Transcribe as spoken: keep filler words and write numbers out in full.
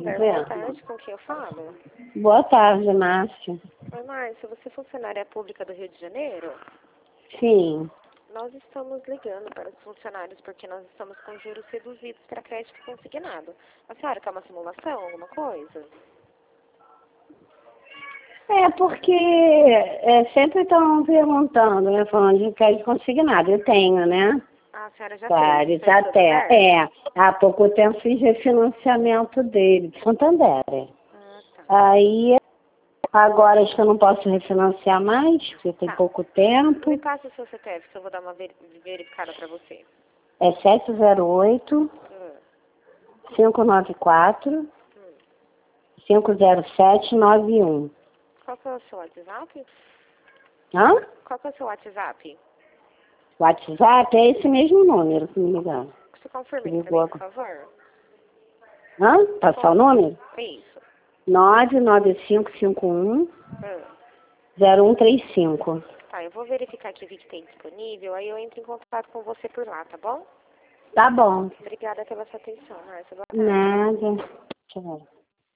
Santander, boa tarde, com quem eu falo? Boa tarde, Márcia. Oi, Márcia, você é funcionária pública do Rio de Janeiro? Sim. Nós estamos ligando para os funcionários porque nós estamos com juros reduzidos para crédito consignado. A senhora quer uma simulação, alguma coisa? É porque é, sempre estão perguntando, né, falando de crédito consignado. Eu tenho, né? Ah, a senhora já Vários, fez? Fez tudo até. certo? É, há pouco tempo fiz refinanciamento dele, de Santander. Ah, tá. Aí, agora acho que eu não posso refinanciar mais, porque tem Tá. pouco tempo. Me passa o seu C P F que eu vou dar uma ver- verificada para você. É sete zero oito, Hum, cinco nove quatro, hum. cinco zero sete nove um. Qual que é o seu WhatsApp? Hã? Qual que é o seu WhatsApp? WhatsApp é esse mesmo número, se não me engano. Você confirma Você aí pra ligou mim, agora. por favor? Hã? Passar o número? Isso. nove nove cinco cinco um Hum. zero um três cinco. Tá, eu vou verificar aqui o que tem disponível, aí eu entro em contato com você por lá, tá bom? Tá bom. Obrigada pela sua atenção, Márcia. Boa tarde. Nada. Deixa eu ver.